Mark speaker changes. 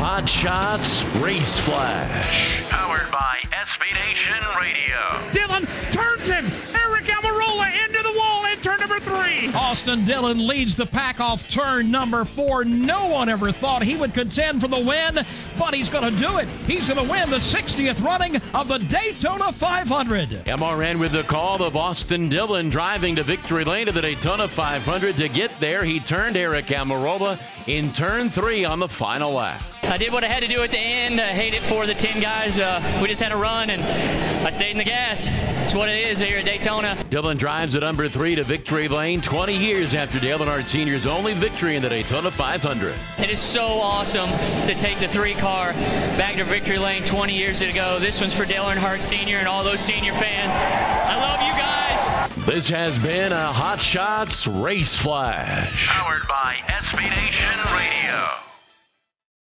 Speaker 1: Hot Shots Race Flash.
Speaker 2: Powered by SB Nation Radio.
Speaker 3: Dillon turns him. Eric Almirola into the wall in turn number 3.
Speaker 4: Austin Dillon leads the pack off turn number 4. No one ever thought he would contend for the win, but he's going to do it. He's going to win the 60th running of the Daytona 500.
Speaker 1: MRN with the call of Austin Dillon driving to victory lane to the Daytona 500. To get there, he turned Eric Almirola in turn 3 on the final lap.
Speaker 5: I did what I had to do at the end. I hate it for the 10 guys. We just had to run, and I stayed in the gas. It's what it is here at Daytona.
Speaker 1: Dillon drives at number 3 to victory lane 20 years after Dale Earnhardt Sr.'s only victory in the Daytona 500.
Speaker 5: It is so awesome to take the 3 car back to victory lane 20 years ago. This one's for Dale Earnhardt Sr. and all those senior fans. I love you guys.
Speaker 1: This has been a Hot Shots Race Flash.
Speaker 2: Powered by SB Nation Radio.